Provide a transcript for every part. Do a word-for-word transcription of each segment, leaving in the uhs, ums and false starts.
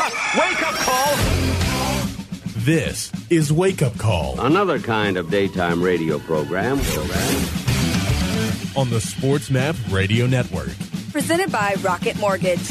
Wake up call! This is Wake Up Call. Another kind of daytime radio program. On the Sports Map Radio Network. Presented by Rocket Mortgage.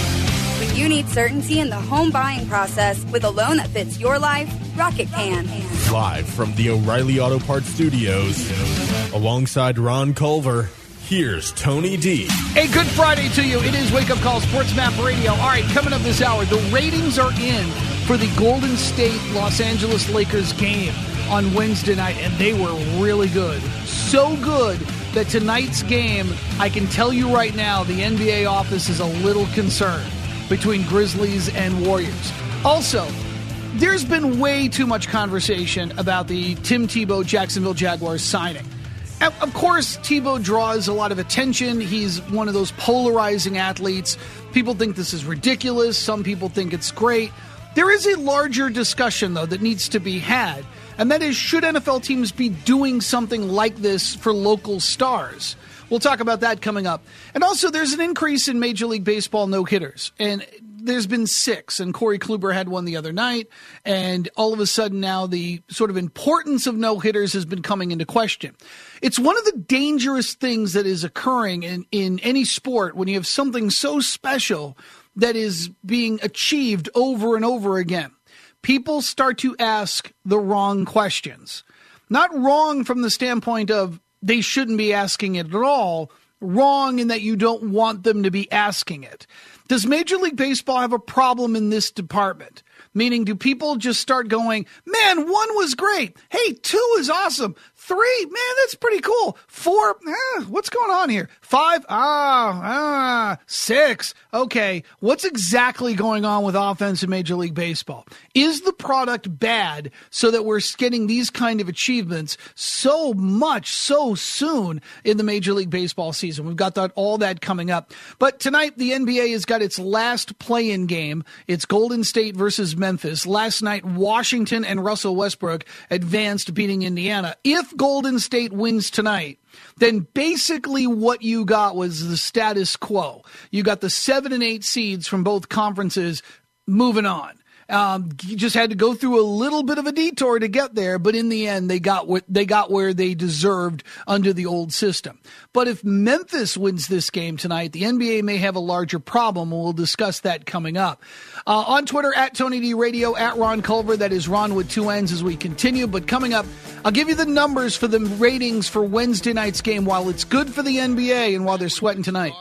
When you need certainty in the home buying process with a loan that fits your life, Rocket can. Live from the O'Reilly Auto Parts Studios, alongside Ron Culver, here's Tony D. A good Friday to you. It is Wake Up Call Sports Map Radio. All right, coming up this hour, the ratings are in for the Golden State Los Angeles Lakers game on Wednesday night, and they were really good. So good that tonight's game, I can tell you right now, the N B A office is a little concerned between Grizzlies and Warriors. Also, there's been way too much conversation about the Tim Tebow Jacksonville Jaguars signing. Of course, Tebow draws a lot of attention. He's one of those polarizing athletes. People think this is ridiculous. Some people think it's great. There is a larger discussion, though, that needs to be had, and that is, should N F L teams be doing something like this for local stars? We'll talk about that coming up. And also, there's an increase in Major League Baseball no-hitters, and there's been six, and Corey Kluber had one the other night, and all of a sudden now the sort of importance of no-hitters has been coming into question. It's one of the dangerous things that is occurring in, in any sport when you have something so special that is being achieved over and over again. People start to ask the wrong questions. Not wrong from the standpoint of they shouldn't be asking it at all, wrong in that you don't want them to be asking it. Does Major League Baseball have a problem in this department? Meaning, do people just start going, man, one was great. Hey, two is awesome. Three, man, that's pretty cool. Four, eh, what's going on here? Five, ah, ah, six. Okay, what's exactly going on with offense in Major League Baseball? Is the product bad so that we're getting these kind of achievements so much, so soon in the Major League Baseball season? We've got that, all that coming up. But tonight, the N B A has got its last play-in game. It's Golden State versus Memphis. Last night, Washington and Russell Westbrook advanced, beating Indiana. If Golden State wins tonight, then basically what you got was the status quo. You got the seven and eight seeds from both conferences moving on. Um, you just had to go through a little bit of a detour to get there, but in the end, they got what they got where they deserved under the old system. But if Memphis wins this game tonight, the N B A may have a larger problem, and we'll discuss that coming up. Uh, on Twitter, at Tony D Radio, at Ron Culver, that is Ron with two N's as we continue. But coming up, I'll give you the numbers for the ratings for Wednesday night's game while it's good for the N B A and while they're sweating tonight.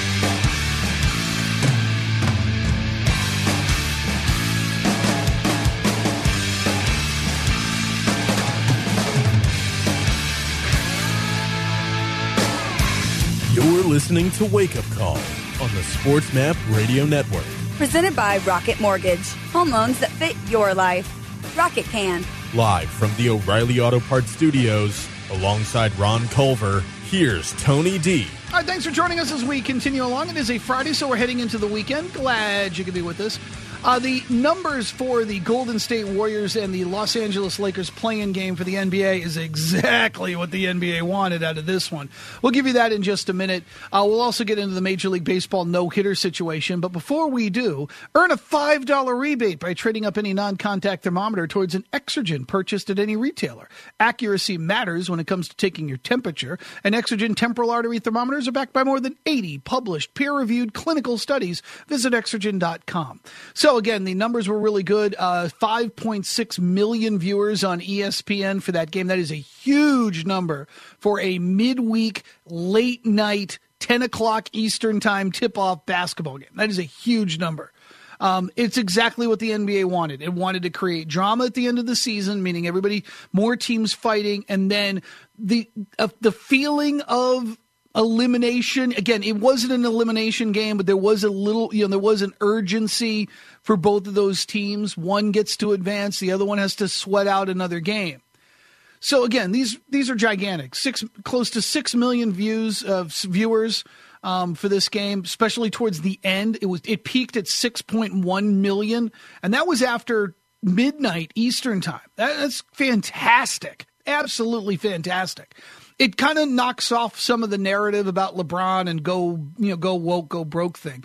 You're listening to Wake Up Call on the Sports Map Radio Network. Presented by Rocket Mortgage. Home loans that fit your life. Rocket can. Live from the O'Reilly Auto Parts Studios, alongside Ron Culver, here's Tony D. All right, thanks for joining us as we continue along. It is a Friday, so we're heading into the weekend. Glad you could be with us. Uh, the numbers for the Golden State Warriors and the Los Angeles Lakers play-in game for the N B A is exactly what the N B A wanted out of this one. We'll give you that in just a minute. Uh, we'll also get into the Major League Baseball no-hitter situation. But before we do, earn a five dollars rebate by trading up any non-contact thermometer towards an Exergen purchased at any retailer. Accuracy matters when it comes to taking your temperature. And Exergen temporal artery thermometers are backed by more than eighty published, peer-reviewed clinical studies. Visit Exergen dot com. So, again, the numbers were really good. Uh, five point six million viewers on E S P N for that game. That is a huge number for a midweek, late-night, ten o'clock Eastern time tip-off basketball game. That is a huge number. Um, it's exactly what the N B A wanted. It wanted to create drama at the end of the season, meaning everybody, more teams fighting, and then the uh, the feeling of elimination. Again, it wasn't an elimination game, but there was a little, you know, there was an urgency for both of those teams. One gets to advance, the other one has to sweat out another game. So again, these these are gigantic. Six, close to six million views of viewers um, for this game, especially towards the end. It was it peaked at six point one million, and that was after midnight Eastern time. That, that's fantastic, absolutely fantastic. It kind of knocks off some of the narrative about LeBron and go, you know, go woke, go broke thing.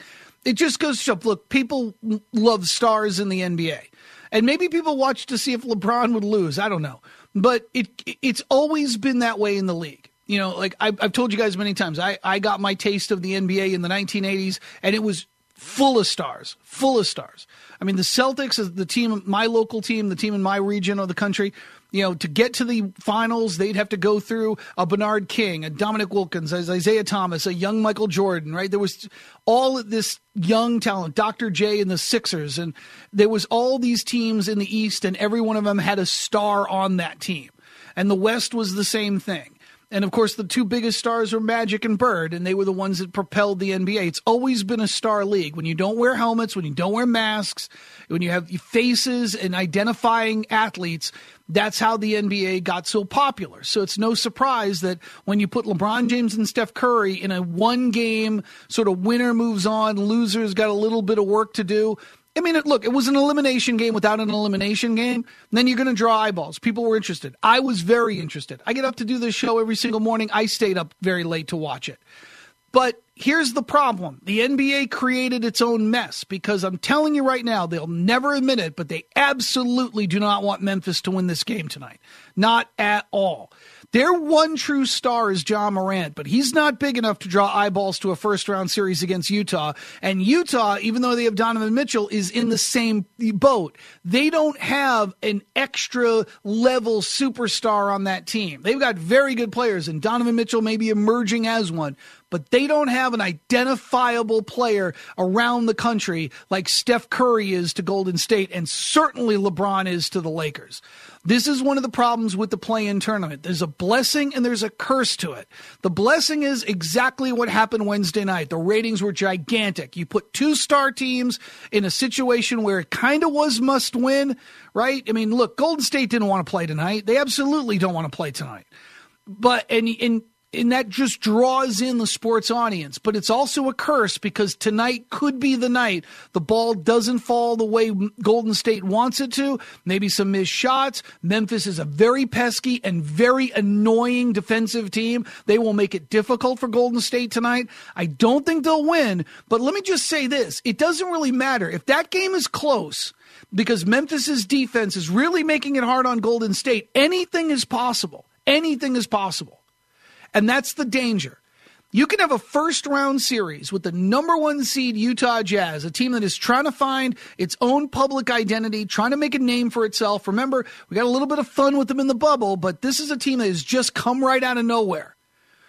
It just goes to show, look, people love stars in the N B A. And maybe people watch to see if LeBron would lose. I don't know. But it it's always been that way in the league. You know, like I've, I've told you guys many times, I, I got my taste of the N B A in the nineteen eighties, and it was full of stars, full of stars. I mean, the Celtics is the team, my local team, the team in my region of the country. You know, to get to the finals, they'd have to go through a Bernard King, a Dominic Wilkins, a Isaiah Thomas, a young Michael Jordan, right? There was all of this young talent, Doctor J and the Sixers, and there was all these teams in the East, and every one of them had a star on that team. And the West was the same thing. And, of course, the two biggest stars were Magic and Bird, and they were the ones that propelled the N B A. It's always been a star league. When you don't wear helmets, when you don't wear masks, when you have faces and identifying athletes, that's how the N B A got so popular. So it's no surprise that when you put LeBron James and Steph Curry in a one-game sort of winner moves on, losers got a little bit of work to do. I mean, look, it was an elimination game without an elimination game. Then you're going to draw eyeballs. People were interested. I was very interested. I get up to do this show every single morning. I stayed up very late to watch it. But here's the problem. The N B A created its own mess because I'm telling you right now, they'll never admit it, but they absolutely do not want Memphis to win this game tonight. Not at all. Their one true star is Ja Morant, but he's not big enough to draw eyeballs to a first-round series against Utah. And Utah, even though they have Donovan Mitchell, is in the same boat. They don't have an extra-level superstar on that team. They've got very good players, and Donovan Mitchell may be emerging as one, but they don't have an identifiable player around the country like Steph Curry is to Golden State, and certainly LeBron is to the Lakers. This is one of the problems with the play-in tournament. There's a blessing and there's a curse to it. The blessing is exactly what happened Wednesday night. The ratings were gigantic. You put two star teams in a situation where it kind of was must win, right? I mean, look, Golden State didn't want to play tonight. They absolutely don't want to play tonight. But, and, and, and that just draws in the sports audience. But it's also a curse because tonight could be the night the ball doesn't fall the way Golden State wants it to. Maybe some missed shots. Memphis is a very pesky and very annoying defensive team. They will make it difficult for Golden State tonight. I don't think they'll win. But let me just say this. It doesn't really matter. If that game is close, because Memphis's defense is really making it hard on Golden State, anything is possible. Anything is possible. And that's the danger. You can have a first-round series with the number one seed Utah Jazz, a team that is trying to find its own public identity, trying to make a name for itself. Remember, we got a little bit of fun with them in the bubble, but this is a team that has just come right out of nowhere.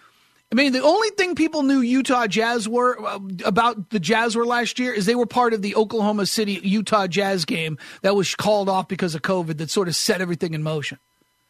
I mean, the only thing people knew Utah Jazz were uh, about the Jazz were last year is they were part of the Oklahoma City Utah Jazz game that was called off because of COVID that sort of set everything in motion.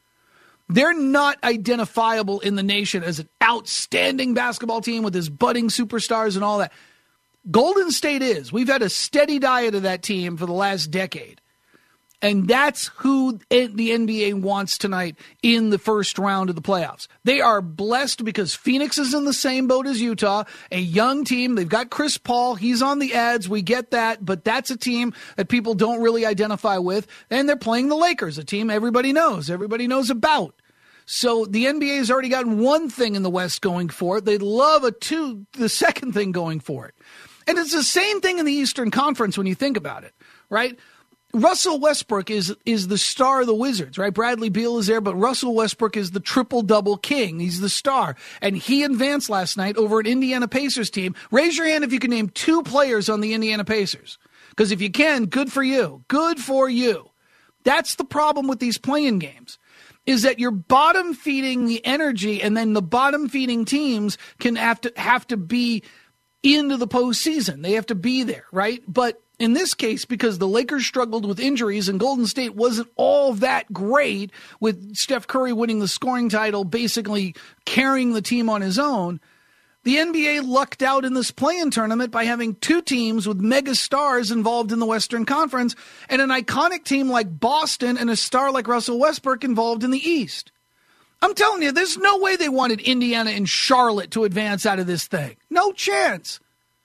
They're not identifiable in the nation as an outstanding basketball team with his budding superstars and all that. Golden State is. We've had a steady diet of that team for the last decade. And that's who the N B A wants tonight in the first round of the playoffs. They are blessed because Phoenix is in the same boat as Utah, a young team. They've got Chris Paul. He's on the ads. We get that. But that's a team that people don't really identify with. And they're playing the Lakers, a team everybody knows, everybody knows about. So the N B A has already gotten one thing in the West going for it. They'd love a two, the second thing going for it. And it's the same thing in the Eastern Conference when you think about it, right? Russell Westbrook is is the star of the Wizards, right? Bradley Beal is there, but Russell Westbrook is the triple-double king. He's the star. And he advanced last night over an Indiana Pacers team. Raise your hand if you can name two players on the Indiana Pacers. Because if you can, good for you. Good for you. That's the problem with these play-in games, is that you're bottom-feeding the energy, and then the bottom-feeding teams can have to have to be into the postseason. They have to be there, right? But in this case, because the Lakers struggled with injuries and Golden State wasn't all that great with Steph Curry winning the scoring title, basically carrying the team on his own, the N B A lucked out in this play-in tournament by having two teams with mega stars involved in the Western Conference and an iconic team like Boston and a star like Russell Westbrook involved in the East. I'm telling you, there's no way they wanted Indiana and Charlotte to advance out of this thing. No chance.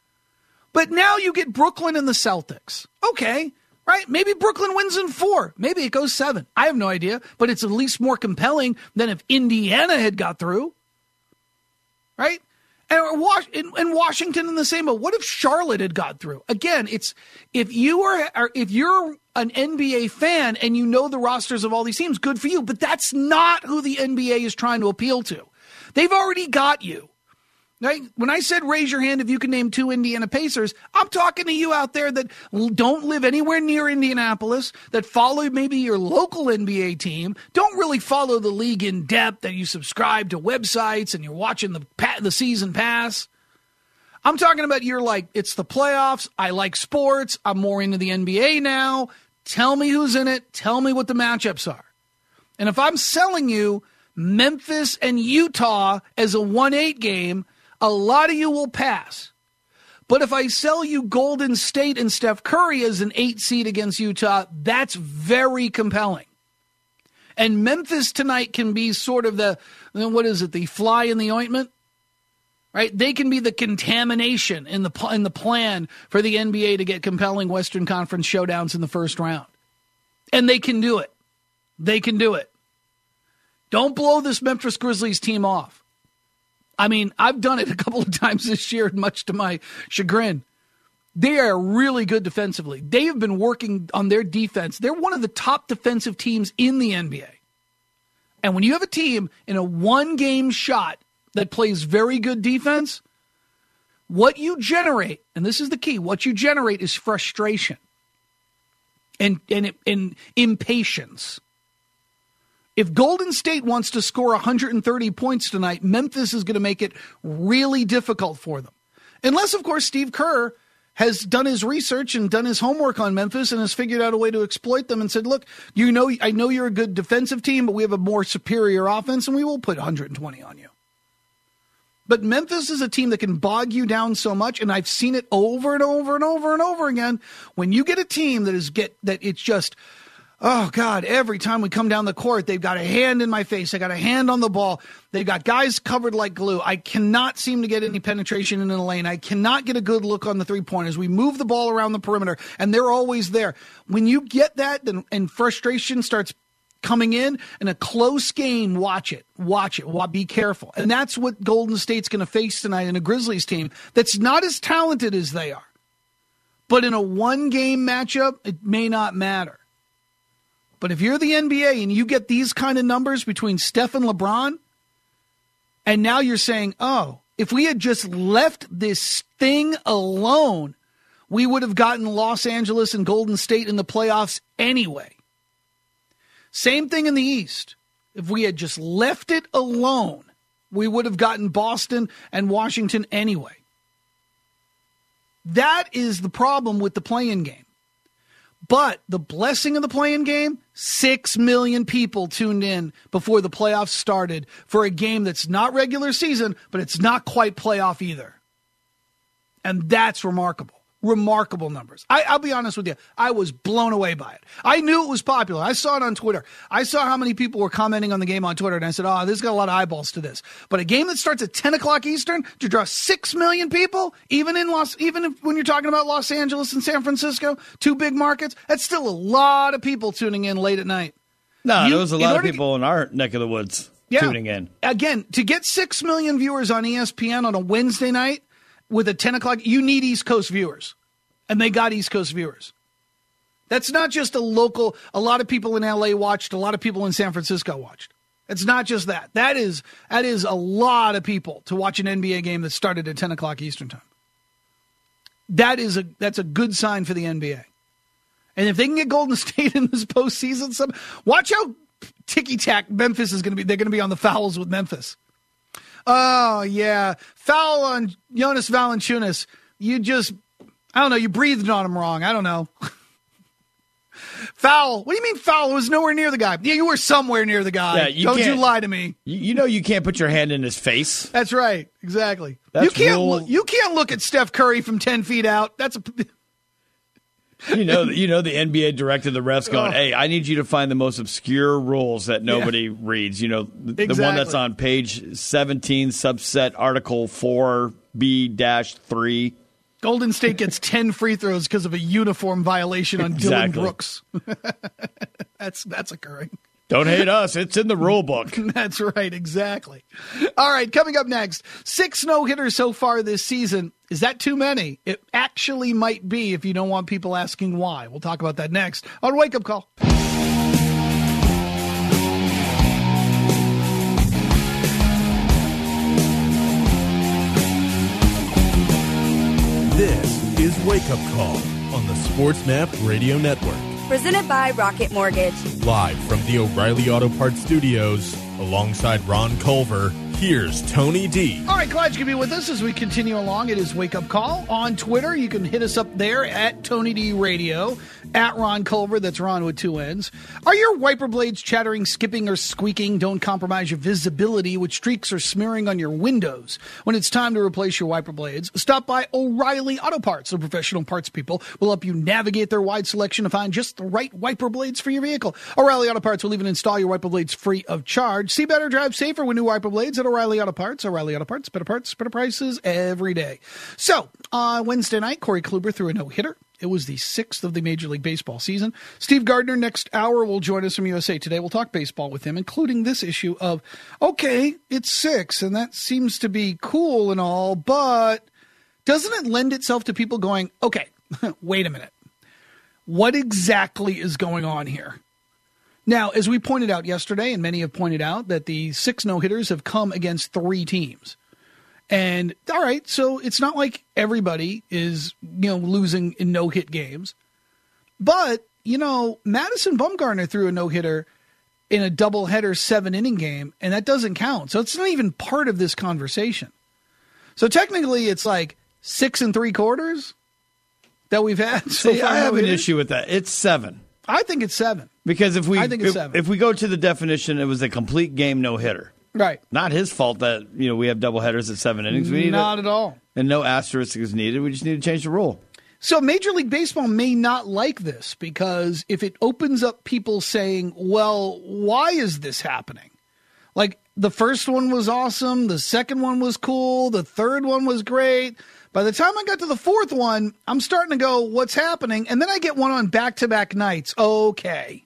But now you get Brooklyn and the Celtics. Okay, right? Maybe Brooklyn wins in four. Maybe it goes seven. I have no idea, but it's at least more compelling than if Indiana had got through. Right? And, Was- and Washington in the same boat. What if Charlotte had got through? Again, it's if you are, are if you're an N B A fan and you know the rosters of all these teams, good for you. But that's not who the N B A is trying to appeal to. They've already got you. Right? When I said raise your hand if you can name two Indiana Pacers, I'm talking to you out there that don't live anywhere near Indianapolis, that follow maybe your local N B A team, don't really follow the league in depth, that you subscribe to websites and you're watching the the season pass. I'm talking about you're like, it's the playoffs, I like sports, I'm more into the N B A now. Tell me who's in it, tell me what the matchups are. And if I'm selling you Memphis and Utah as a one eight game, a lot of you will pass. But if I sell you Golden State and Steph Curry as an eight seed against Utah, that's very compelling. And Memphis tonight can be sort of the, what is it, the fly in the ointment? Right? They can be the contamination in the in the plan for the N B A to get compelling Western Conference showdowns in the first round. And they can do it. They can do it. Don't blow this Memphis Grizzlies team off. I mean, I've done it a couple of times this year, much to my chagrin. They are really good defensively. They have been working on their defense. They're one of the top defensive teams in the N B A. And when you have a team in a one-game shot that plays very good defense, what you generate, and this is the key, what you generate is frustration and, and, and impatience. If Golden State wants to score one hundred thirty points tonight, Memphis is going to make it really difficult for them. Unless, of course, Steve Kerr has done his research and done his homework on Memphis and has figured out a way to exploit them and said, look, you know, I know you're a good defensive team, but we have a more superior offense, and we will put one hundred twenty on you. But Memphis is a team that can bog you down so much, and I've seen it over and over and over and over again. When you get a team that is get that it's just – oh, God, every time we come down the court, they've got a hand in my face. They got a hand on the ball. They've got guys covered like glue. I cannot seem to get any penetration in the lane. I cannot get a good look on the three-pointers. We move the ball around the perimeter, and they're always there. When you get that then, and frustration starts coming in, in a close game, watch it. Watch it. Be careful. And that's what Golden State's going to face tonight in a Grizzlies team that's not as talented as they are. But in a one-game matchup, it may not matter. But if you're the N B A and you get these kind of numbers between Steph and LeBron, and now you're saying, oh, if we had just left this thing alone, we would have gotten Los Angeles and Golden State in the playoffs anyway. Same thing in the East. If we had just left it alone, we would have gotten Boston and Washington anyway. That is the problem with the play-in game. But the blessing of the play-in game, six million people tuned in before the playoffs started for a game that's not regular season, but it's not quite playoff either. And that's remarkable. Remarkable numbers. I, I'll be honest with you. I was blown away by it. I knew it was popular. I saw it on Twitter. I saw how many people were commenting on the game on Twitter, and I said, oh, this has got a lot of eyeballs to this. But a game that starts at ten o'clock Eastern to draw six million people, even in Los, even if, when you're talking about Los Angeles and San Francisco, two big markets, that's still a lot of people tuning in late at night. No, you, there was a lot of people to, in our neck of the woods yeah, tuning in. Again, to get six million viewers on E S P N on a Wednesday night with a ten o'clock, you need East Coast viewers. And they got East Coast viewers. That's not just a local, a lot of people in L A watched, a lot of people in San Francisco watched. It's not just that. That is that is a lot of people to watch an N B A game that started at ten o'clock Eastern time. That is a that's a good sign for the N B A. And if they can get Golden State in this postseason, some, watch how ticky-tack Memphis is going to be. They're going to be on the fouls with Memphis. Oh, yeah. Foul on Jonas Valanciunas. You just... I don't know. You breathed on him wrong. I don't know. Foul. What do you mean foul? It was nowhere near the guy. Yeah, you were somewhere near the guy. Yeah, you don't you lie to me. You, you know you can't put your hand in his face. That's right. Exactly. That's you can't. rule... Look, you can't look at Steph Curry from ten feet out. That's a. You know, you know the N B A directed the refs going, oh. hey, I need you to find the most obscure rules that nobody yeah. reads. You know, the, exactly. the one that's on page seventeen, subset Article four B dash three. Golden State gets ten free throws because of a uniform violation on exactly. Dylan Brooks. that's that's occurring. Don't hate us. It's in the rule book. That's right. Exactly. All right. Coming up next, six no-hitters so far this season. Is that too many? It actually might be if you don't want people asking why. We'll talk about that next on Wake Up Call. This is Wake Up Call on the Sports Map Radio Network. Presented by Rocket Mortgage. Live from the O'Reilly Auto Parts Studios, alongside Ron Culver, here's Tony D. All right, glad you can be with us as we continue along. It is Wake Up Call on Twitter. You can hit us up there at Tony D Radio, at Ron Culver. That's Ron with two N's. Are your wiper blades chattering, skipping, or squeaking? Don't compromise your visibility with streaks or smearing on your windows. When it's time to replace your wiper blades, stop by O'Reilly Auto Parts. The professional parts people will help you navigate their wide selection to find just the right wiper blades for your vehicle. O'Reilly Auto Parts will even install your wiper blades free of charge. See better, drive safer with new wiper blades at O'Reilly Auto Parts. O'Reilly Auto Parts, better parts, better prices every day. So, on Wednesday night, Corey Kluber threw a no-hitter. It was the sixth of the Major League Baseball season. Steve Gardner next hour will join us from U S A Today. We'll talk baseball with him, including this issue of, okay, it's six, and that seems to be cool and all, but doesn't it lend itself to people going, okay, wait a minute. What exactly is going on here? Now, as we pointed out yesterday, and many have pointed out, that the six no-hitters have come against three teams. And, all right, so it's not like everybody is, you know, losing in no-hit games. But, you know, Madison Bumgarner threw a no-hitter in a doubleheader seven-inning game, and that doesn't count. So it's not even part of this conversation. So technically it's like six and three quarters that we've had so See, far. I have no-hitters. an issue with that. It's seven. I think it's seven. Because if we I think it's if, seven. if we go to the definition, it was a complete game no-hitter. Right. Not his fault that, you know, we have doubleheaders at seven innings. We need Not a, at all. And no asterisk is needed. We just need to change the rule. So Major League Baseball may not like this because if it opens up people saying, well, why is this happening? Like the first one was awesome. The second one was cool. The third one was great. By the time I got to the fourth one, I'm starting to go, what's happening? And then I get one on back-to-back nights. Okay.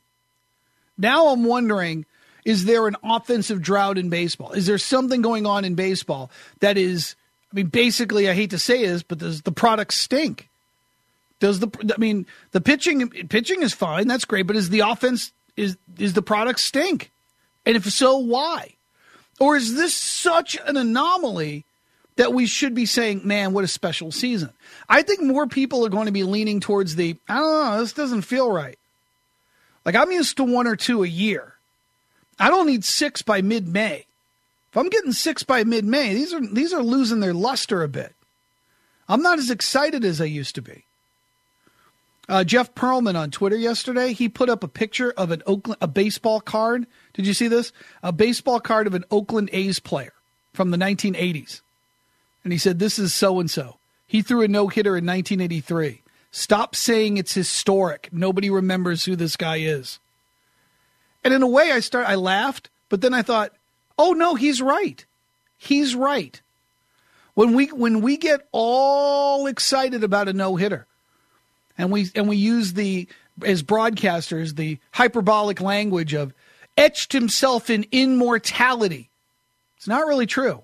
Now I'm wondering, is there an offensive drought in baseball? Is there something going on in baseball that is, I mean, basically, I hate to say this, but does the product stink? Does the, I mean, the pitching, pitching is fine. That's great. But is the offense, is, is the product stink? And if so, why? Or is this such an anomaly that we should be saying, man, what a special season? I think more people are going to be leaning towards the, I don't know, this doesn't feel right. Like I'm used to one or two a year. I don't need six by mid-May. If I'm getting six by mid-May, these are these are losing their luster a bit. I'm not as excited as I used to be. Uh, Jeff Pearlman on Twitter yesterday, he put up a picture of an Oakland, a baseball card. Did you see this? A baseball card of an Oakland A's player from the nineteen eighties. And he said, this is so-and-so. He threw a no-hitter in nineteen eighty-three. Stop saying it's historic. Nobody remembers who this guy is. And in a way, I start. I laughed, but then I thought, oh, no, he's right. He's right. When we when we get all excited about a no-hitter, and we and we use the, as broadcasters, the hyperbolic language of etched himself in immortality, it's not really true.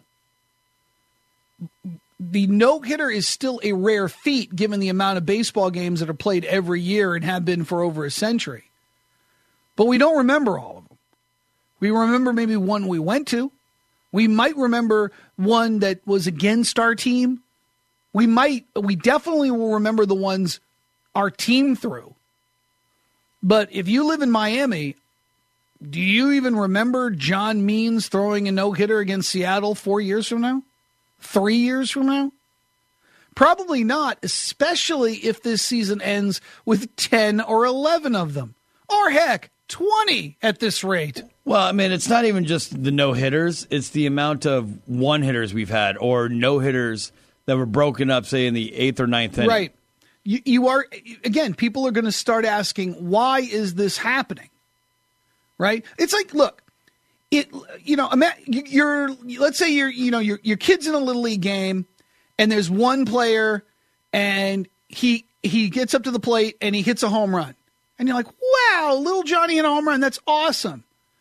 The no-hitter is still a rare feat given the amount of baseball games that are played every year and have been for over a century. But we don't remember all of them. We remember maybe one we went to. We might remember one that was against our team. We might, we definitely will remember the ones our team threw. But if you live in Miami, do you even remember John Means throwing a no-hitter against Seattle four years from now? Three years from now? Probably not, especially if this season ends with ten or eleven of them. Or heck, twenty at this rate. Well, I mean, it's not even just the no-hitters. It's the amount of one-hitters we've had or no-hitters that were broken up, say, in the eighth or ninth inning. Right. You, you are, again, people are going to start asking, why is this happening? Right? It's like, look, it, you know, you're, let's say you're, you know, your your kid's in a little league game, and there's one player, and he he gets up to the plate and he hits a home run, and you're like, wow, little Johnny hit a home run, that's awesome.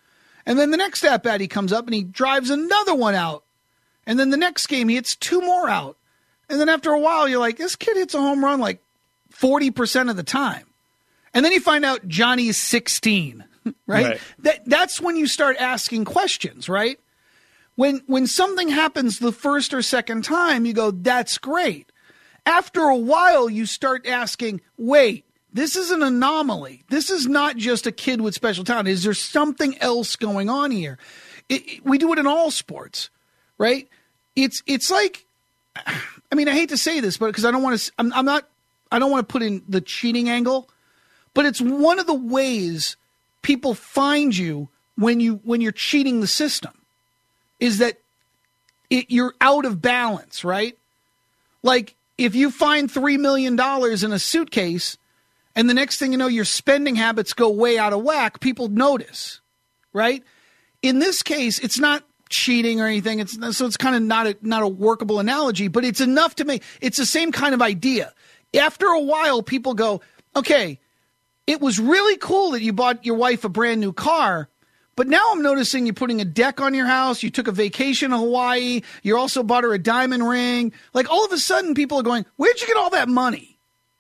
And then the next at-bat he comes up and he drives another one out. And then the next game he hits two more out. And then after a while you're like, this kid hits a home run like forty percent of the time. And then you find out Johnny's sixteen, right? right? That That's when you start asking questions, right? When when something happens the first or second time, you go, that's great. After a while, you start asking, wait, this is an anomaly. This is not just a kid with special talent. Is there something else going on here? It, it, we do it in all sports, right? It's it's like, I mean, I hate to say this, but because I don't want to, I'm, I'm not, I don't want to put in the cheating angle, but it's one of the ways people find you when you when you're cheating the system. Is that it, you're out of balance, right? Like, if you find three million dollars in a suitcase and the next thing you know, your spending habits go way out of whack, people notice, right? In this case, it's not cheating or anything. It's so it's kind of not a, not a workable analogy, but it's enough to make, it's the same kind of idea. After a while, people go, okay, it was really cool that you bought your wife a brand new car, but now I'm noticing you're putting a deck on your house. You took a vacation to Hawaii. You also bought her a diamond ring. Like, all of a sudden, people are going, where'd you get all that money?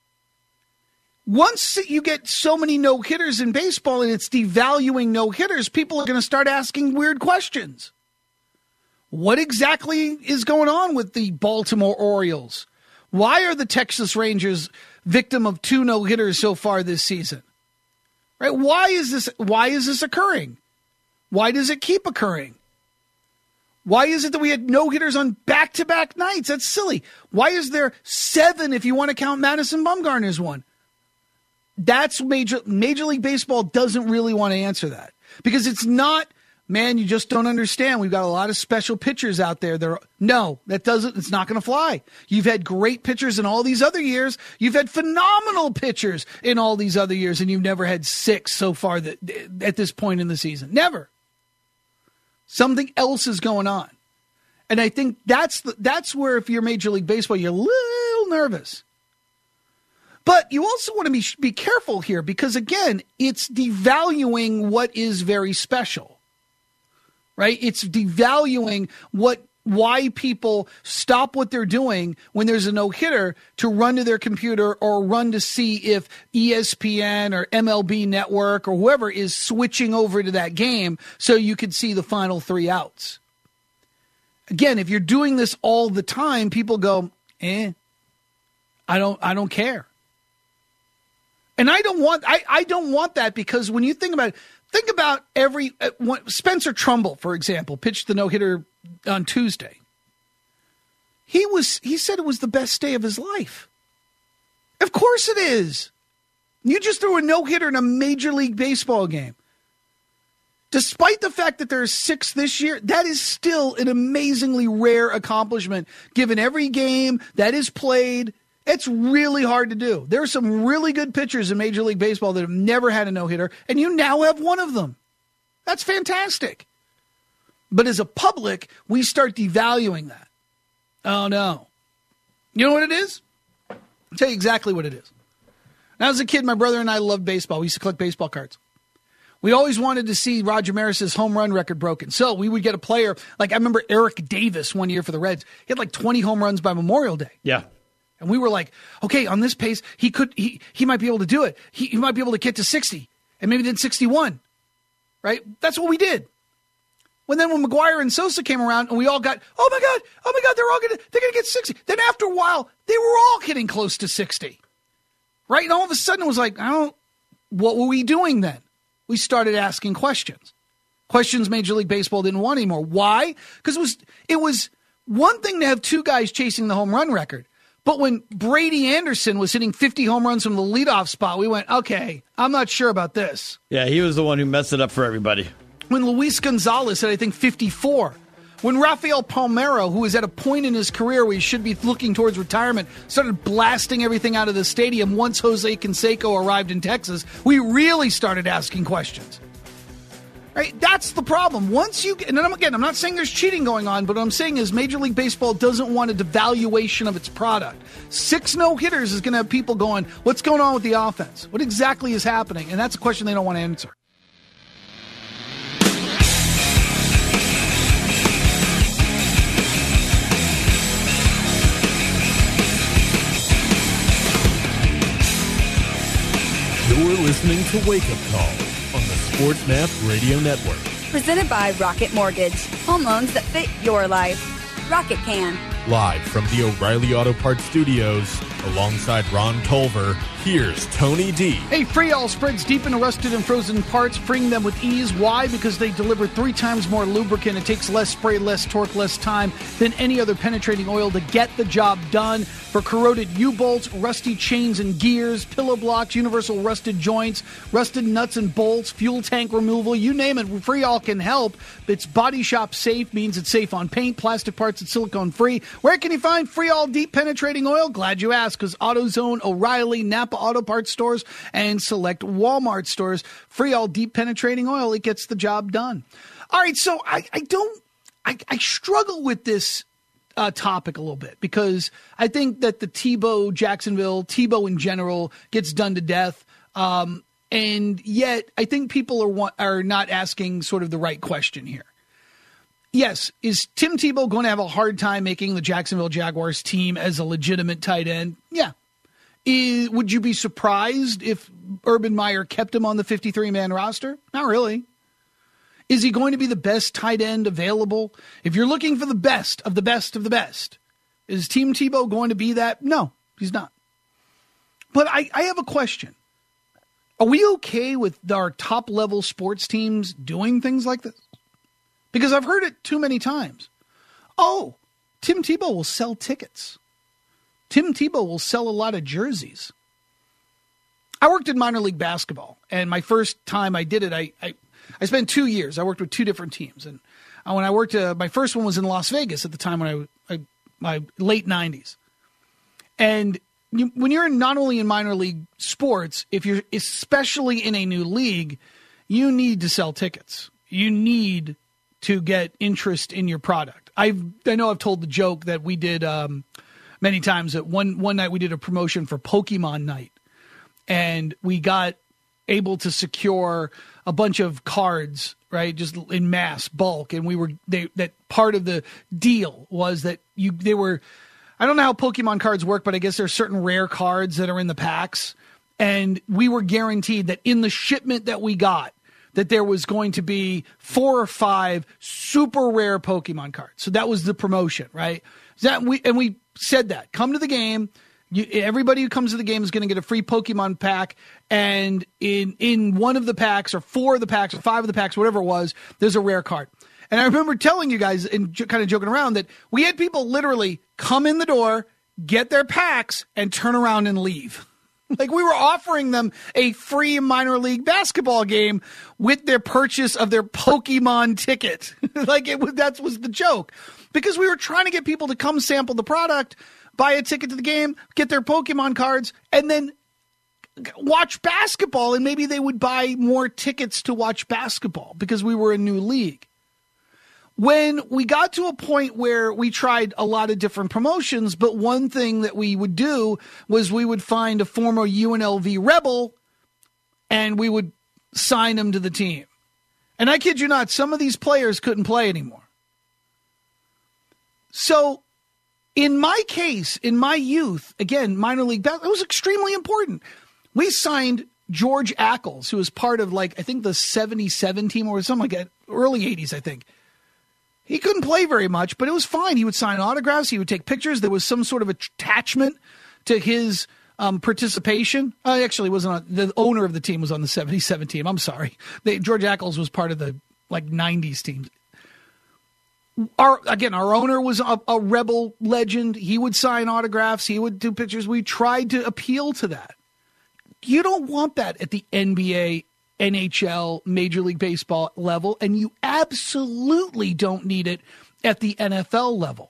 Once you get so many no-hitters in baseball and it's devaluing no-hitters, people are going to start asking weird questions. What exactly is going on with the Baltimore Orioles? Why are the Texas Rangers victim of two no-hitters so far this season? Right? Why is this, why is this occurring? Why does it keep occurring? Why is it that we had no-hitters on back-to-back nights? That's silly. Why is there seven if you want to count Madison Bumgarner's one? That's major. Major League Baseball doesn't really want to answer that because it's not, man, you just don't understand. We've got a lot of special pitchers out there. There, no, that doesn't, it's not going to fly. You've had great pitchers in all these other years. You've had phenomenal pitchers in all these other years, and you've never had six so far that, at this point in the season. Never. Something else is going on. And I think that's the, that's where, if you're Major League Baseball, you're a little nervous. But you also want to be, be careful here because, again, it's devaluing what is very special, right? It's devaluing what why people stop what they're doing when there's a no-hitter to run to their computer or run to see if E S P N or M L B Network or whoever is switching over to that game so you can see the final three outs. Again, if you're doing this all the time, people go, eh, I don't, I don't care. And I don't want, I, I don't want that because when you think about it, think about every, uh, when, Spencer Trumbull, for example, pitched the no-hitter on Tuesday. He was, he said it was the best day of his life. Of course it is. You just threw a no-hitter in a Major League Baseball game. Despite the fact that there are six this year, that is still an amazingly rare accomplishment given every game that is played. It's really hard to do. There are some really good pitchers in Major League Baseball that have never had a no-hitter, and you now have one of them. That's fantastic. But as a public, we start devaluing that. Oh, no. You know what it is? I'll tell you exactly what it is. When I was a kid, my brother and I loved baseball. We used to collect baseball cards. We always wanted to see Roger Maris's home run record broken. So we would get a player, like I remember Eric Davis one year for the Reds. He had like twenty home runs by Memorial Day. Yeah. And we were like, okay, on this pace, he could he he might be able to do it. He, he might be able to get to sixty and maybe then sixty-one. Right? That's what we did. When then when McGuire and Sosa came around and we all got, oh my God, oh my God, they're all gonna they're gonna get sixty. Then after a while, they were all getting close to sixty. Right? And all of a sudden it was like, I don't what were we doing then? We started asking questions. Questions Major League Baseball didn't want anymore. Why? Because it was it was one thing to have two guys chasing the home run record. But when Brady Anderson was hitting fifty home runs from the leadoff spot, we went, okay, I'm not sure about this. Yeah, he was the one who messed it up for everybody. When Luis Gonzalez had, I think, fifty-four. When Rafael Palmeiro, who was at a point in his career where he should be looking towards retirement, started blasting everything out of the stadium once Jose Canseco arrived in Texas, we really started asking questions. Right? That's the problem. Once you get, and then again, I'm not saying there's cheating going on, but what I'm saying is Major League Baseball doesn't want a devaluation of its product. Six no-hitters is going to have people going, what's going on with the offense? What exactly is happening? And that's a question they don't want to answer. You're listening to Wake Up Call on the Sports Map Radio Network. Presented by Rocket Mortgage. Home loans that fit your life. Rocket can. Live from the O'Reilly Auto Parts Studios, alongside Ron Culver, here's Tony D. Hey, Freol spreads deep into rusted and frozen parts, freeing them with ease. Why? Because they deliver three times more lubricant. It takes less spray, less torque, less time than any other penetrating oil to get the job done. For corroded U-bolts, rusty chains and gears, pillow blocks, universal rusted joints, rusted nuts and bolts, fuel tank removal, you name it, Freol can help. It's body shop safe, means it's safe on paint, plastic parts, it's silicone free. Where can you find Freol deep penetrating oil? Glad you asked, because AutoZone, O'Reilly, Napa Auto Parts stores, and select Walmart stores. Freol deep penetrating oil, it gets the job done. All right, so I, I don't, I, I struggle with this Uh, topic a little bit, because I think that the Tebow Jacksonville, Tebow in general, gets done to death. Um, and yet I think people are are not asking sort of the right question here. Yes, is Tim Tebow going to have a hard time making the Jacksonville Jaguars team as a legitimate tight end? Yeah. Is, would you be surprised if Urban Meyer kept him on the fifty-three man roster? Not really. Is he going to be the best tight end available? If you're looking for the best of the best of the best, is Tim Tebow going to be that? No, he's not. But I, I have a question. Are we okay with our top-level sports teams doing things like this? Because I've heard it too many times. Oh, Tim Tebow will sell tickets. Tim Tebow will sell a lot of jerseys. I worked in minor league basketball, and my first time I did it, I... I I spent two years. I worked with two different teams. And when I worked, uh, my first one was in Las Vegas at the time when I, I my late nineties. And you, when you're in, not only in minor league sports, if you're especially in a new league, you need to sell tickets. You need to get interest in your product. I've, I know I've told the joke that we did um, many times that one, one night we did a promotion for Pokemon Night. And we got able to secure a bunch of cards, right, just in mass bulk, and we were they that part of the deal was that you they were I don't know how Pokemon cards work, but I guess there's certain rare cards that are in the packs, and we were guaranteed that in the shipment that we got that there was going to be four or five super rare Pokemon cards. So that was the promotion, right? That we and we said that come to the game. You, everybody who comes to the game is going to get a free Pokemon pack, and in in one of the packs, or four of the packs, or five of the packs, whatever it was, there's a rare card. And I remember telling you guys, and j- kind of joking around, that we had people literally come in the door, get their packs, and turn around and leave. Like we were offering them a free minor league basketball game with their purchase of their Pokemon ticket. Like it was, that was the joke. Because we were trying to get people to come sample the product, buy a ticket to the game, get their Pokemon cards, and then watch basketball, and maybe they would buy more tickets to watch basketball because we were a new league. When we got to a point where we tried a lot of different promotions, but one thing that we would do was we would find a former U N L V Rebel, and we would sign him to the team. And I kid you not, some of these players couldn't play anymore. So in my case, in my youth, again, minor league basketball, it was extremely important. We signed George Ackles, who was part of, like, I think the seventy-seven team or something like that, early eighties, I think. He couldn't play very much, but it was fine. He would sign autographs. He would take pictures. There was some sort of attachment to his um, participation. I uh, actually wasn't on, the owner of the team was on the seventy-seven team. I'm sorry. They, George Ackles was part of the, like, nineties teams. Our again, our owner was a, a Rebel legend. He would sign autographs. He would do pictures. We tried to appeal to that. You don't want that at the N B A, N H L, Major League Baseball level, and you absolutely don't need it at the N F L level.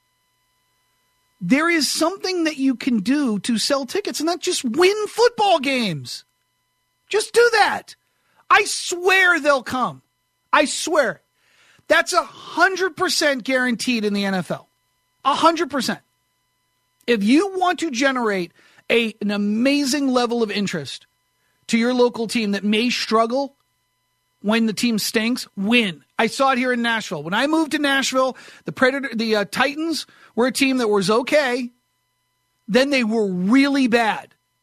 There is something that you can do to sell tickets, and that's just win football games. Just do that. I swear they'll come. I swear. That's one hundred percent guaranteed in the N F L. one hundred percent. If you want to generate a, an amazing level of interest to your local team that may struggle when the team stinks, win. I saw it here in Nashville. When I moved to Nashville, the Predator, the uh, Titans were a team that was okay. Then they were really bad.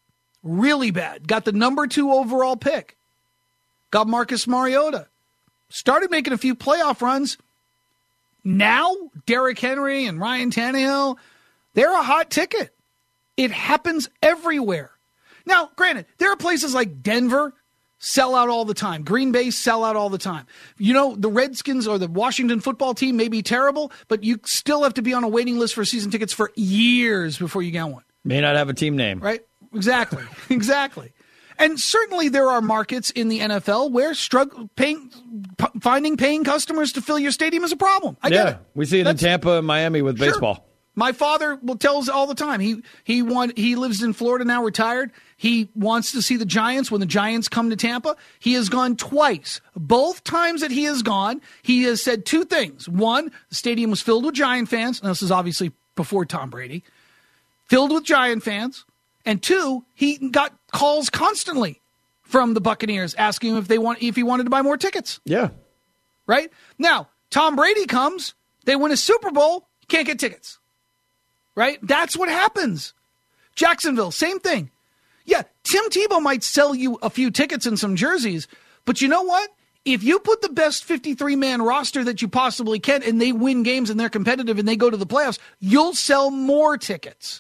really bad. Got the number two overall pick. Got Marcus Mariota. Started making a few playoff runs. Now, Derrick Henry and Ryan Tannehill, they're a hot ticket. It happens everywhere. Now, granted, there are places like Denver sell out all the time. Green Bay sell out all the time. You know, the Redskins or the Washington football team may be terrible, but you still have to be on a waiting list for season tickets for years before you get one. May not have a team name. Right? Exactly. exactly. And certainly there are markets in the N F L where struggle, paying, p- finding paying customers to fill your stadium is a problem. I yeah, get it. We see it That's, in Tampa and Miami with sure. baseball. My father will tell us all the time. He he want, he lives in Florida now, retired. He wants to see the Giants when the Giants come to Tampa. He has gone twice. Both times that he has gone, he has said two things. One, the stadium was filled with Giant fans. And this is obviously before Tom Brady. Filled with Giant fans. And two, he got calls constantly from the Buccaneers asking him if they want if he wanted to buy more tickets. Yeah. Right? Now, Tom Brady comes, they win a Super Bowl, can't get tickets. Right? That's what happens. Jacksonville, same thing. Yeah, Tim Tebow might sell you a few tickets and some jerseys, but you know what? If you put the best fifty-three man roster that you possibly can and they win games and they're competitive and they go to the playoffs, you'll sell more tickets.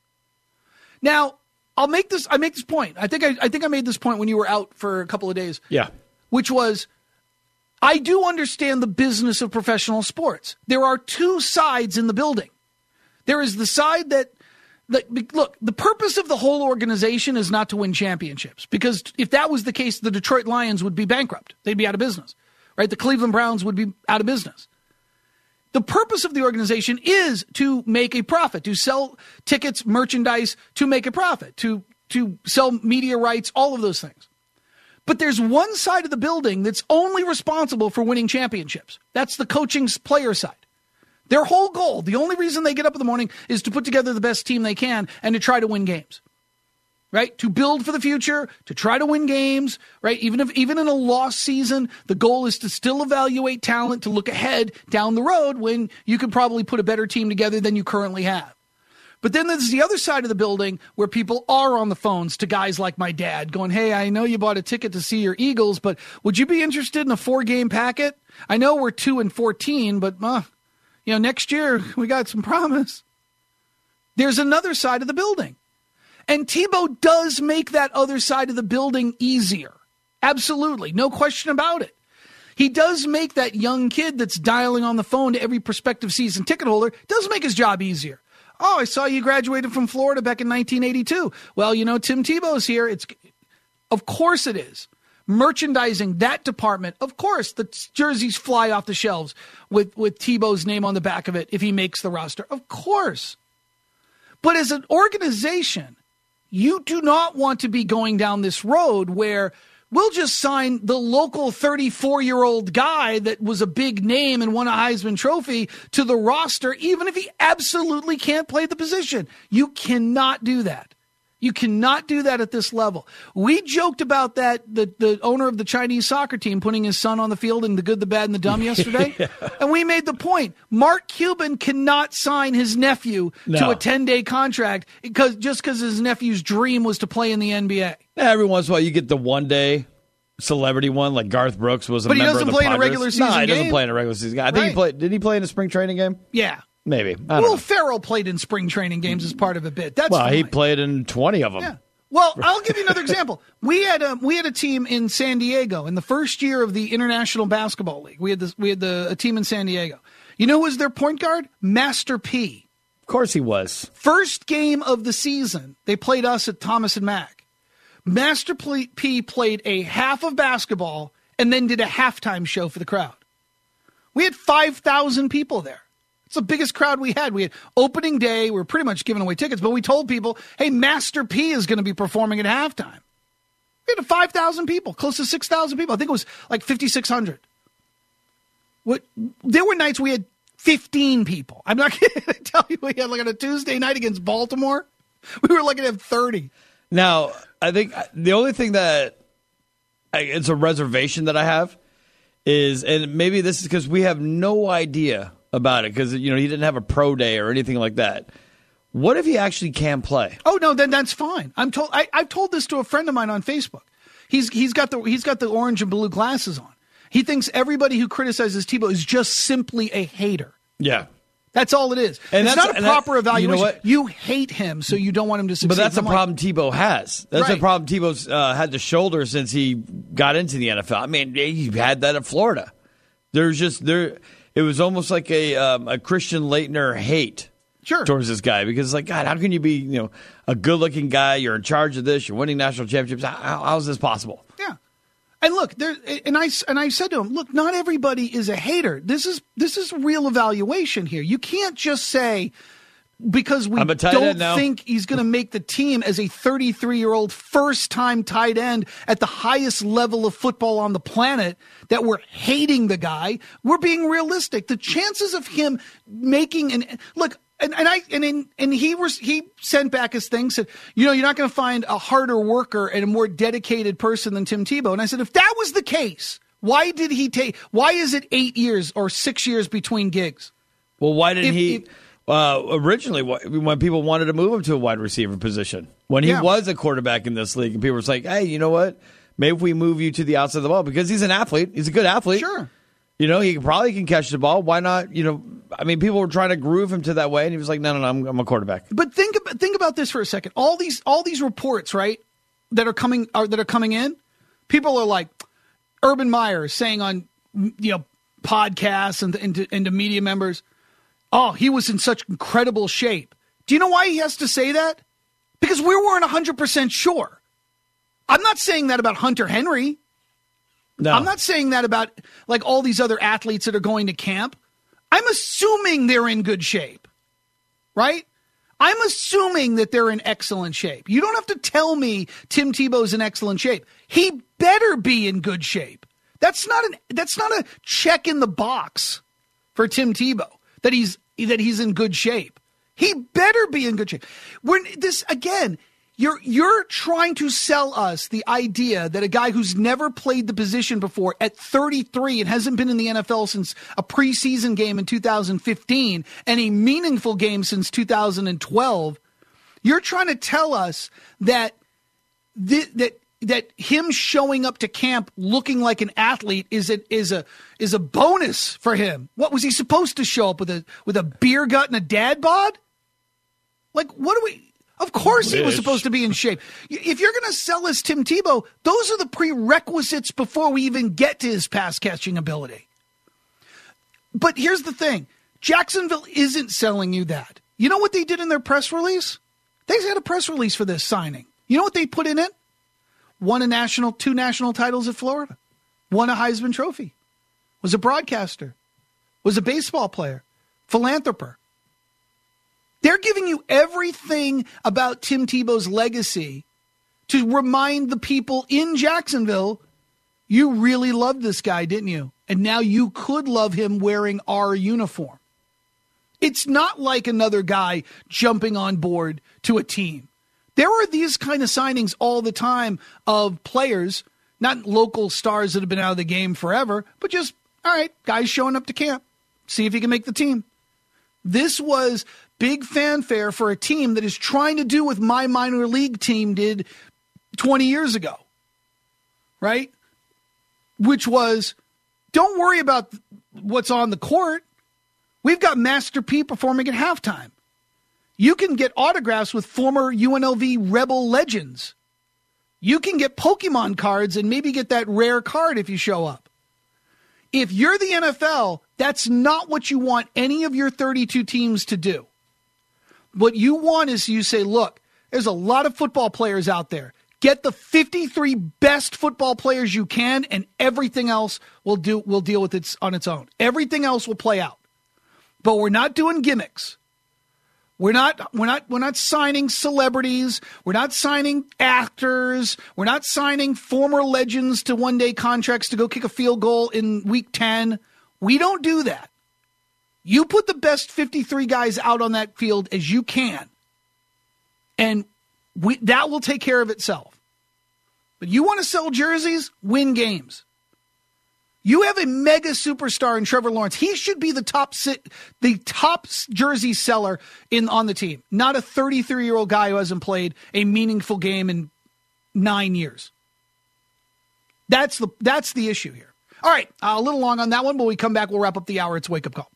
Now, I'll make this I make this point. I think I, I think I made this point when you were out for a couple of days. Yeah. Which was, I do understand the business of professional sports. There are two sides in the building. There is the side that, that, look, the purpose of the whole organization is not to win championships. Because if that was the case, the Detroit Lions would be bankrupt. They'd be out of business, right? The Cleveland Browns would be out of business. The purpose of the organization is to make a profit, to sell tickets, merchandise, to make a profit, to, to sell media rights, all of those things. But there's one side of the building that's only responsible for winning championships. That's the coaching player side. Their whole goal, the only reason they get up in the morning is to put together the best team they can and to try to win games, right? To build for the future, to try to win games, right? Even if, even in a lost season, the goal is to still evaluate talent, to look ahead down the road when you could probably put a better team together than you currently have. But then there's the other side of the building where people are on the phones to guys like my dad going, hey, I know you bought a ticket to see your Eagles, but would you be interested in a four-game packet? I know we're two and fourteen, but uh, you know, next year we got some promise. There's another side of the building. And Tebow does make that other side of the building easier. Absolutely. No question about it. He does make that young kid that's dialing on the phone to every prospective season ticket holder, does make his job easier. Oh, I saw you graduated from Florida back in nineteen eighty-two. Well, you know, Tim Tebow's here. It's, of course it is. Merchandising, that department, of course, the jerseys fly off the shelves with, with Tebow's name on the back of it if he makes the roster. Of course. But as an organization, you do not want to be going down this road where we'll just sign the local thirty-four-year-old guy that was a big name and won a Heisman Trophy to the roster, even if he absolutely can't play the position. You cannot do that. You cannot do that at this level. We joked about that, the, the owner of the Chinese soccer team putting his son on the field in the good, the bad, and the dumb yesterday. yeah. And we made the point. Mark Cuban cannot sign his nephew no. to a ten-day contract because just because his nephew's dream was to play in the N B A. Yeah, every once in a while you get the one-day celebrity one, like Garth Brooks was a but member of the But he doesn't play Padres. in a regular season no, game. he doesn't play in a regular season game. I think right. he played. Did he play in a spring training game? Yeah. Maybe. I don't Will know. Ferrell played in spring training games as part of a bit. That's well, fine. he played in twenty of them. Yeah. Well, I'll give you another example. We had a we had a team in San Diego in the first year of the International Basketball League. We had this we had the a team in San Diego. You know who was their point guard? Master P. Of course he was. First game of the season, they played us at Thomas and Mack. Master P played a half of basketball and then did a halftime show for the crowd. We had five thousand people there. It's the biggest crowd we had. We had opening day. We were pretty much giving away tickets, but we told people, hey, Master P is going to be performing at halftime. We had five thousand people, close to six thousand people. I think it was like fifty-six hundred. What, there were nights we had fifteen people. I'm not going to tell you we had like on a Tuesday night against Baltimore. We were looking at thirty. Now, I think the only thing that I, it's a reservation that I have is, and maybe this is because we have no idea about it because, you know, he didn't have a pro day or anything like that. what if he actually can play? Oh no, then that's fine. I'm told. I, I've told this to a friend of mine on Facebook. He's he's got the he's got the orange and blue glasses on. He thinks everybody who criticizes Tebow is just simply a hater. Yeah. That's all it is. And it's that's, not a and proper that, evaluation. You know what? You hate him, so you don't want him to succeed. But that's I'm a like, problem Tebow has. That's Right. a problem Tebow's uh, had to shoulder since he got into the N F L. I mean, he had that at Florida. There's just there. It was almost like a um, a Christian Laettner hate sure. towards this guy because it's like, God, how can you be you know a good looking guy? You're in charge of this. You're winning national championships. How, how is this possible? Yeah. And look, there, and I and I said to him, look, not everybody is a hater. This is this is real evaluation here. You can't just say because we don't think he's going to make the team as a thirty-three-year-old first-time tight end at the highest level of football on the planet that we're hating the guy. We're being realistic. The chances of him making an look. And, and I and in, and he was he sent back his thing, said, you know, you're not going to find a harder worker and a more dedicated person than Tim Tebow. And I said, if that was the case, why did he take? Why is it eight years or six years between gigs? Well, why didn't if, he if, uh, originally when people wanted to move him to a wide receiver position when he yeah. was a quarterback in this league, and people were like, hey, you know what? Maybe if we move you to the outside of the ball because he's an athlete, he's a good athlete. Sure. You know, he probably can catch the ball. Why not? You know, I mean, people were trying to groove him to that way, and he was like, no, no, no, I'm, I'm a quarterback. But think about, think about this for a second. All these all these reports, right, that are coming are, that are coming in, people are like, Urban Meyer is saying on, you know, podcasts and, and, to, and to media members, oh, he was in such incredible shape. Do you know why he has to say that? Because we weren't one hundred percent sure. I'm not saying that about Hunter Henry. No. I'm not saying that about like all these other athletes that are going to camp. I'm assuming they're in good shape, right? I'm assuming that they're in excellent shape. You don't have to tell me Tim Tebow's in excellent shape. He better be in good shape. That's not an that's not a check in the box for Tim Tebow that he's that he's in good shape. He better be in good shape. We're this again. You're you're trying to sell us the idea that a guy who's never played the position before at thirty-three and hasn't been in the N F L since a preseason game in two thousand fifteen and a meaningful game since two thousand twelve, you're trying to tell us that th- that that him showing up to camp looking like an athlete is a, is a is a bonus for him. What was he supposed to show up with a with a beer gut and a dad bod? Like what do we Of course he was supposed to be in shape. If you're going to sell us Tim Tebow, those are the prerequisites before we even get to his pass-catching ability. But here's the thing. Jacksonville isn't selling you that. You know what they did in their press release? They had a press release for this signing. You know what they put in it? Won a national, two national titles at Florida. Won a Heisman Trophy. Was a broadcaster. Was a baseball player. Philanthropist. They're giving you everything about Tim Tebow's legacy to remind the people in Jacksonville, you really loved this guy, didn't you? And now you could love him wearing our uniform. It's not like another guy jumping on board to a team. There are these kind of signings all the time of players, not local stars that have been out of the game forever, but just, all right, guys showing up to camp, see if he can make the team. This was big fanfare for a team that is trying to do what my minor league team did twenty years ago, right? Which was, don't worry about what's on the court. We've got Master P performing at halftime. You can get autographs with former U N L V Rebel legends. You can get Pokemon cards and maybe get that rare card if you show up. If you're the N F L, that's not what you want any of your thirty-two teams to do. What you want is you say, look, there's a lot of football players out there. Get the fifty-three best football players you can, and everything else will do will deal with it on its own. Everything else will play out. But we're not doing gimmicks. We're not we're not we're not signing celebrities. We're not signing actors. We're not signing former legends to one-day contracts to go kick a field goal in week ten. We don't do that. You put the best fifty-three guys out on that field as you can, and we, that will take care of itself. But you want to sell jerseys, win games. You have a mega superstar in Trevor Lawrence. He should be the top the top jersey seller in on the team, not a thirty-three-year-old guy who hasn't played a meaningful game in nine years. That's the that's the issue here. All right, uh, a little long on that one, but when we come back, we'll wrap up the hour. It's Wake Up Call.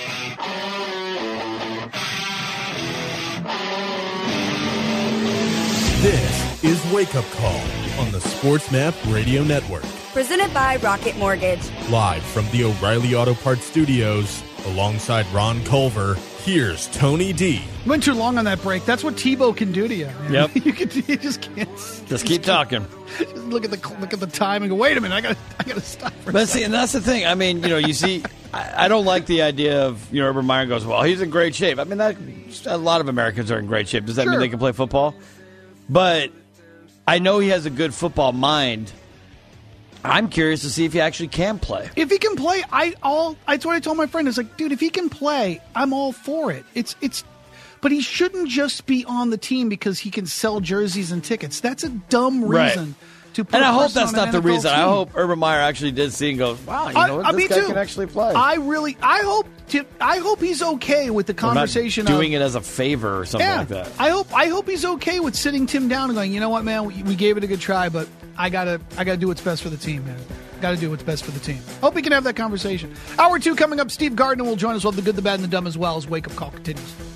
This is Wake Up Call on the SportsMap Radio Network. Presented by Rocket Mortgage. Live from the O'Reilly Auto Parts Studios, alongside Ron Culver, here's Tony D. Went too long on that break. That's what Tebow can do to you. Man. Yep. you, can, you just can't. Just, just keep talking. Just look at the look at the time and go, wait a minute, I got I got to stop. For but see, and that's the thing. I mean, you know, you see, I, I don't like the idea of, you know, Urban Meyer goes, well, he's in great shape. I mean, that a lot of Americans are in great shape. Does that sure. mean they can play football? But I know he has a good football mind. I'm curious to see if he actually can play. If he can play, I all that's what I told my friend. It's like, dude, if he can play, I'm all for it. It's it's, but he shouldn't just be on the team because he can sell jerseys and tickets. That's a dumb reason. Right. To put and I a hope person that's on not an the N F L reason. team. I hope Urban Meyer actually did see and goes, wow, you know what, I, I, this me guy too. can actually play. I really, I hope, to, I hope he's okay with the conversation. I'm not doing of, it as a favor or something yeah, like that. I hope, I hope he's okay with sitting Tim down and going, you know what, man, we, we gave it a good try, but I gotta, I gotta do what's best for the team, man. Got to do what's best for the team. Hope we can have that conversation. Hour two coming up. Steve Gardner will join us. We'll have the good, the bad, and the dumb as well as Wake Up Call continues.